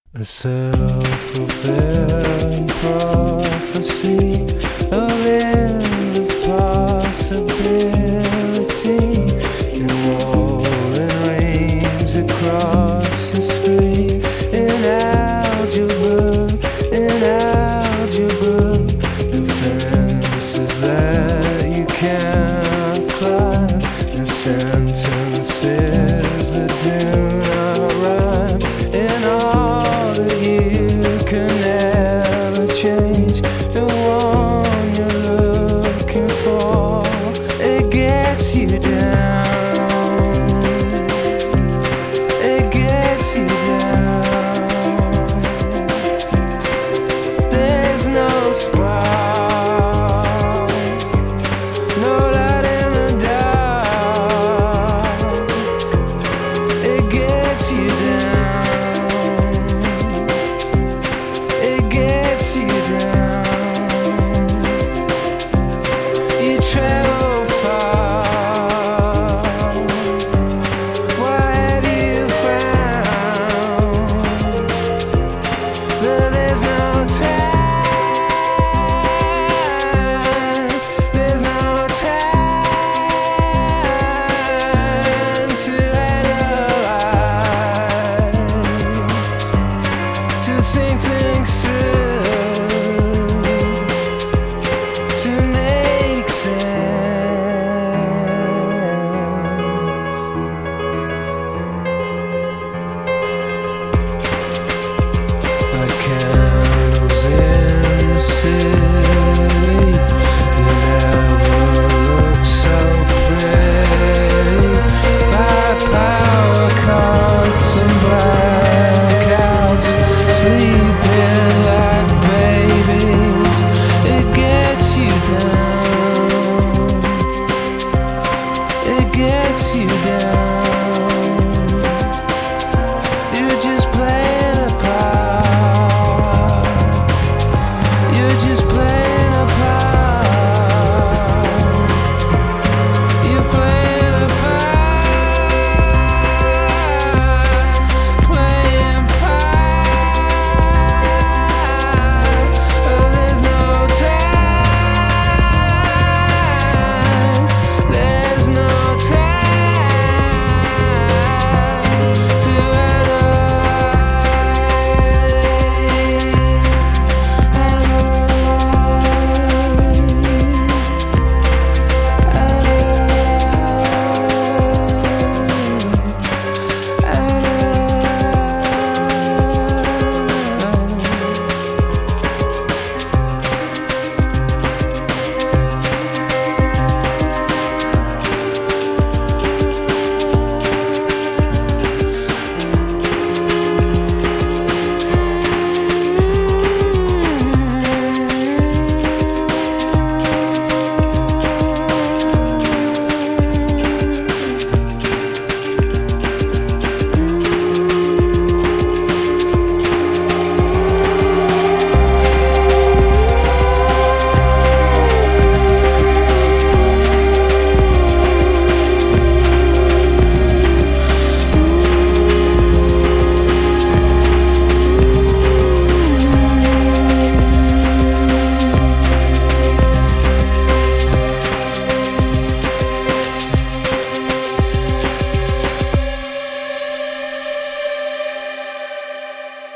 A self-fulfilling prophecy of endless possibility, enrolling rains across the screen in algebra, the fences that you can't climb, the sentences that do not rhyme, and all that you can never change, the one you're looking for, it gets you down, it gets you down. There's no spark, no light in the dark, it gets you down, it gets you down. You travel far, what have you found? That there's no time, there's no time to analyze, to think things through, to make sense. I can't